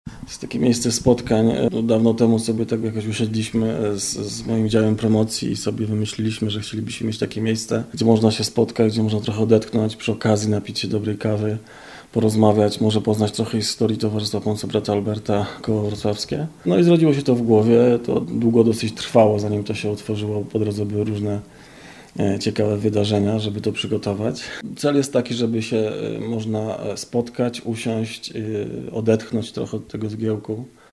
Jest takie miejsce spotkań. Dawno temu sobie tak jakoś usiedliśmy z moim działem promocji i sobie wymyśliliśmy, że chcielibyśmy mieć takie miejsce, gdzie można się spotkać, gdzie można trochę odetchnąć, przy okazji napić się dobrej kawy, porozmawiać, może poznać trochę historii Towarzystwa Pomocy Brata Alberta Koło Wrocławskie. No i zrodziło się to w głowie, to długo dosyć trwało, zanim to się otworzyło, po drodze były różne ciekawe wydarzenia, żeby to przygotować. Cel jest taki, żeby się można spotkać, usiąść, odetchnąć trochę od tego zgiełku.